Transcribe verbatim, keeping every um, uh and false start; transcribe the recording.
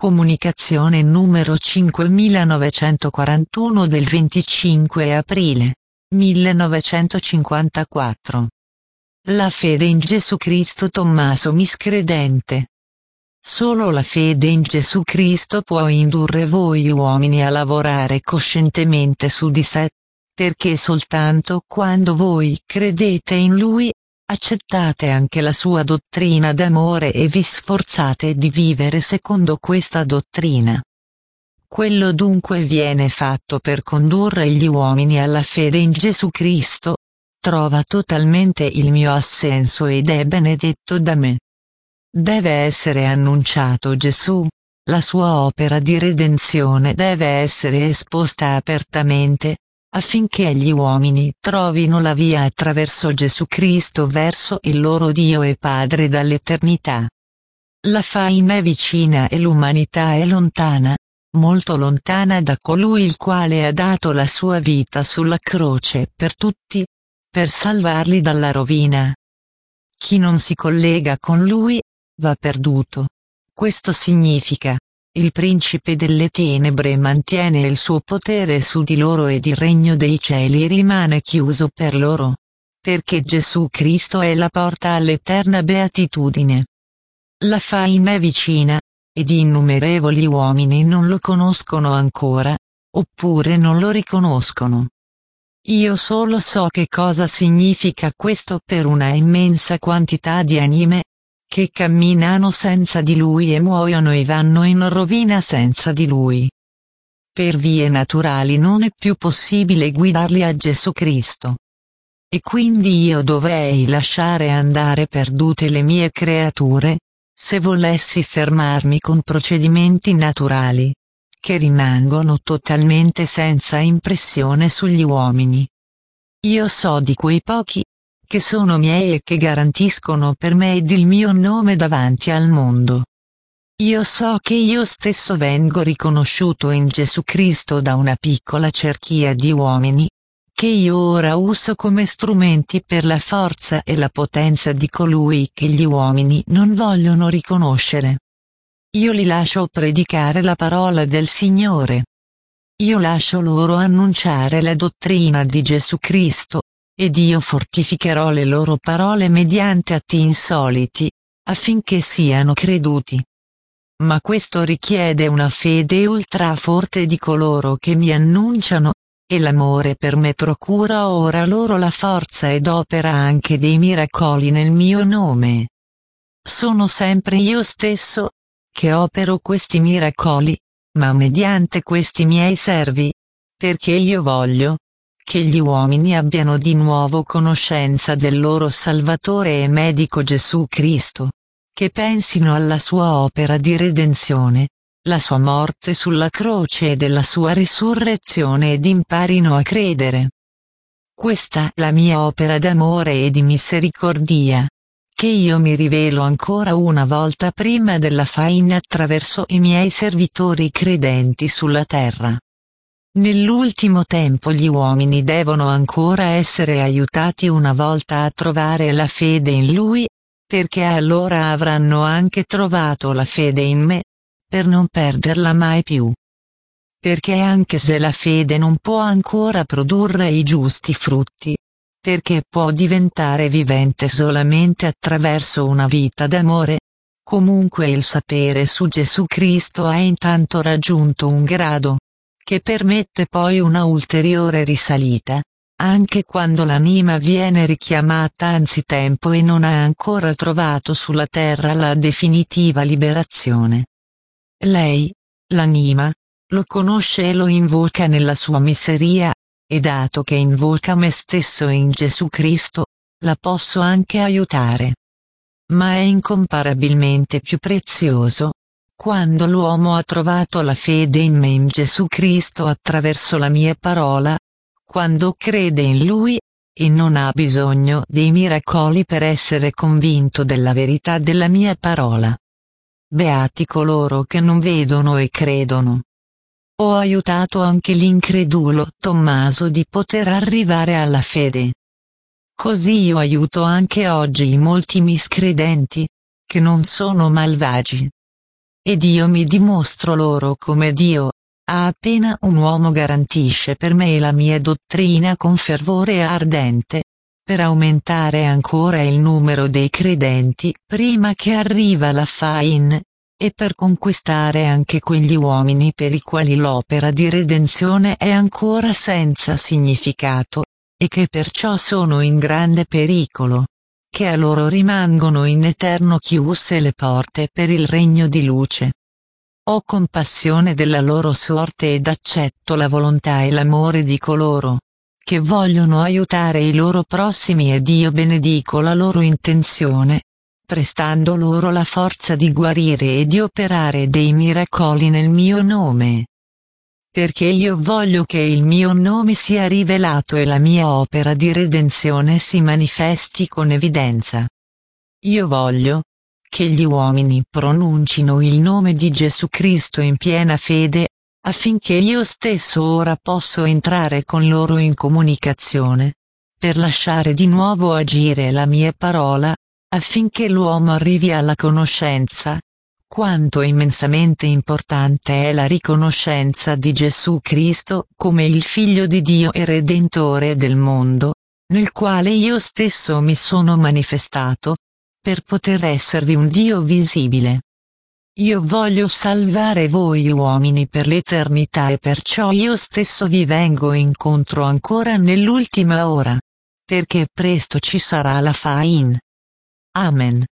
Comunicazione numero cinquemilanovecentoquarantuno del venticinque aprile millenovecentocinquantaquattro. La fede in Gesù Cristo. Tommaso miscredente. Solo la fede in Gesù Cristo può indurre voi uomini a lavorare coscientemente su di sé, perché soltanto quando voi credete in Lui, accettate anche la sua dottrina d'amore e vi sforzate di vivere secondo questa dottrina. Quello dunque viene fatto per condurre gli uomini alla fede in Gesù Cristo, trova totalmente il mio assenso ed è benedetto da me. Deve essere annunciato Gesù, la sua opera di redenzione deve essere esposta apertamente, affinché gli uomini trovino la via attraverso Gesù Cristo verso il loro Dio e Padre dall'eternità. La faina è vicina e l'umanità è lontana, molto lontana da colui il quale ha dato la sua vita sulla croce per tutti, per salvarli dalla rovina. Chi non si collega con lui, va perduto. Questo significa: il principe delle tenebre mantiene il suo potere su di loro ed il regno dei cieli rimane chiuso per loro. Perché Gesù Cristo è la porta all'eterna beatitudine. La faina è vicina, ed innumerevoli uomini non lo conoscono ancora, oppure non lo riconoscono. Io solo so che cosa significa questo per una immensa quantità di anime, che camminano senza di Lui e muoiono e vanno in rovina senza di Lui. Per vie naturali non è più possibile guidarli a Gesù Cristo. E quindi io dovrei lasciare andare perdute le mie creature, se volessi fermarmi con procedimenti naturali, che rimangono totalmente senza impressione sugli uomini. Io so di quei pochi, che sono miei e che garantiscono per me ed il mio nome davanti al mondo. Io so che io stesso vengo riconosciuto in Gesù Cristo da una piccola cerchia di uomini, che io ora uso come strumenti per la forza e la potenza di colui che gli uomini non vogliono riconoscere. Io li lascio predicare la parola del Signore. Io lascio loro annunciare la dottrina di Gesù Cristo, ed io fortificherò le loro parole mediante atti insoliti, affinché siano creduti. Ma questo richiede una fede ultra forte di coloro che mi annunciano, e l'amore per me procura ora loro la forza ed opera anche dei miracoli nel mio nome. Sono sempre io stesso, che opero questi miracoli, ma mediante questi miei servi, perché io voglio che gli uomini abbiano di nuovo conoscenza del loro Salvatore e Medico Gesù Cristo, che pensino alla sua opera di redenzione, la sua morte sulla croce e della sua risurrezione ed imparino a credere. Questa è la mia opera d'amore e di misericordia, che io mi rivelo ancora una volta prima della faina attraverso i miei servitori credenti sulla terra. Nell'ultimo tempo gli uomini devono ancora essere aiutati una volta a trovare la fede in Lui, perché allora avranno anche trovato la fede in me, per non perderla mai più. Perché anche se la fede non può ancora produrre i giusti frutti, perché può diventare vivente solamente attraverso una vita d'amore, comunque il sapere su Gesù Cristo ha intanto raggiunto un grado, che permette poi una ulteriore risalita, anche quando l'anima viene richiamata anzitempo e non ha ancora trovato sulla terra la definitiva liberazione. Lei, l'anima, lo conosce e lo invoca nella sua miseria, e dato che invoca me stesso in Gesù Cristo, la posso anche aiutare. Ma è incomparabilmente più prezioso, quando l'uomo ha trovato la fede in me in Gesù Cristo attraverso la mia parola, quando crede in Lui, e non ha bisogno dei miracoli per essere convinto della verità della mia parola. Beati coloro che non vedono e credono. Ho aiutato anche l'incredulo Tommaso di poter arrivare alla fede. Così io aiuto anche oggi i molti miscredenti, che non sono malvagi. ed io mi dimostro loro come Dio. Appena un uomo garantisce per me la mia dottrina con fervore ardente, per aumentare ancora il numero dei credenti prima che arriva la fine, e per conquistare anche quegli uomini per i quali l'opera di redenzione è ancora senza significato, e che perciò sono in grande pericolo, che a loro rimangono in eterno chiuse le porte per il regno di luce. Ho compassione della loro sorte ed accetto la volontà e l'amore di coloro che vogliono aiutare i loro prossimi, ed io benedico la loro intenzione, prestando loro la forza di guarire e di operare dei miracoli nel mio nome. Perché io voglio che il mio nome sia rivelato e la mia opera di redenzione si manifesti con evidenza. Io voglio che gli uomini pronuncino il nome di Gesù Cristo in piena fede, affinché io stesso ora posso entrare con loro in comunicazione, per lasciare di nuovo agire la mia parola, affinché l'uomo arrivi alla conoscenza, quanto immensamente importante è la riconoscenza di Gesù Cristo come il Figlio di Dio e Redentore del mondo, nel quale io stesso mi sono manifestato, per poter esservi un Dio visibile. Io voglio salvare voi uomini per l'eternità, e perciò io stesso vi vengo incontro ancora nell'ultima ora, perché presto ci sarà la fine. Amen.